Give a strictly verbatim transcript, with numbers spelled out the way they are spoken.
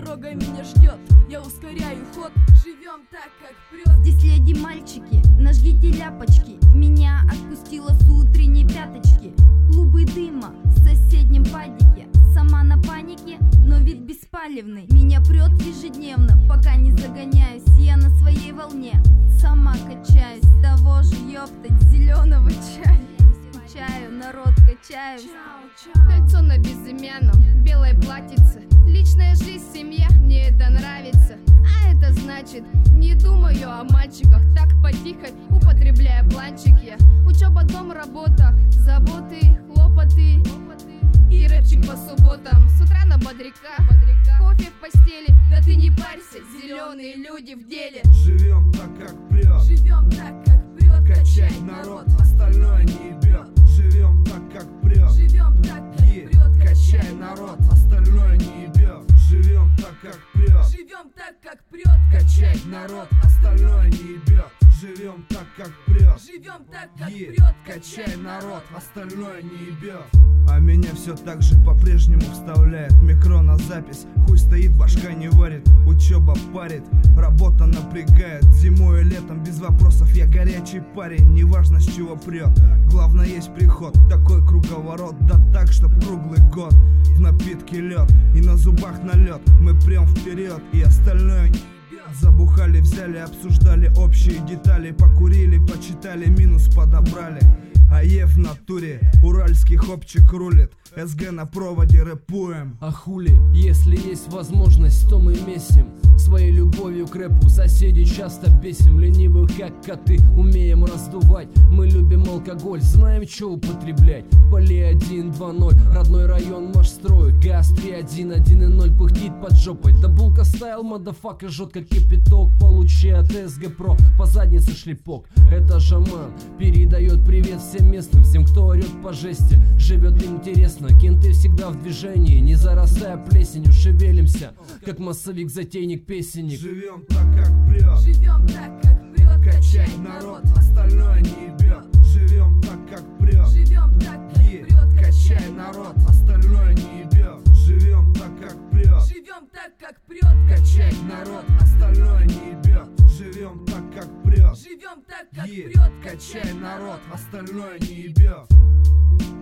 дорога меня ждет, я ускоряю ход. Живем так, как прет. Здесь леди мальчики, нажгите ляпочки. Меня отпустила с утренней пяточки. Клубы дыма в соседнем падике. Сама на панике, но вид беспалевный. Меня прет ежедневно, пока не загоняюсь. Я на своей волне, сама качаюсь. Того же, ёптать, зеленого чая. Скучаю, народ, качаюсь. Кольцо на безымянном, белое платьице. Личная жизнь, семья, мне это нравится. А это значит, не думаю о мальчиках. Так потихо, употребляя бланчик я. Учеба, дом, работа, заботы, хлопоты и рэпчик по субботам. С утра на бодряка, кофе в постели. Да ты не парься, зеленые люди в деле. Живем так, как прет. Живем так, как прет. Качай народ, остальное не ебет. Живем так, как прет. Живем так, как прет. Качай народ, остальное не ебет. Живем так, как прет. Живем так, как прет. Качай народ, остальное не ебет. Живем так, как прет. Живем так, как Е, прет. качай народ, остальное не ебет. А меня все так же по-прежнему вставляет микро на запись. Хуй стоит, башка не варит. Учеба парит, работа напрягает. Зимой и летом без вопросов я горячий парень. Неважно с чего прет, главное есть приход. Такой круговорот, да так, чтоб круглый год. В напитке лед и на зубах налет. Мы прям вперед и остальное не ебет. Забухали, взяли, обсуждали общие детали. Покурили, почитали, минус подобрали. А е в натуре, уральский хопчик рулит. СГ на проводе рэпуем. А хули, если есть возможность, то мы месим. Своей любовью к рэпу соседей часто бесим. Ленивых как коты, умеем раздувать. Мы любим алкоголь, знаем, что употреблять. Поли один, два, ноль, родной район маш строй. ГАЗ три, один, один и ноль пыхтит под жопой. Да булка стайл, мадафака, жжет как кипяток. Получи от СГ Про по заднице шлепок. Это Жаман передает привет всем местным. Всем, кто орет по жести, живет интересно. Кенты всегда в движении, не зарастая плесенью. Шевелимся, как массовик-затейник песенник. Живем так, как прет. Живем так, как прет. Качай народ, остальное не ебет. Живем так, как прет. Живем так, как Е, прет. качай народ, остальное не ебет. Живем так, как прет. Живем так, как прет. Качай народ, остальное не ебет. Живем так, как прет. Живем так, как Е, прет. качай народ, остальное не ебет.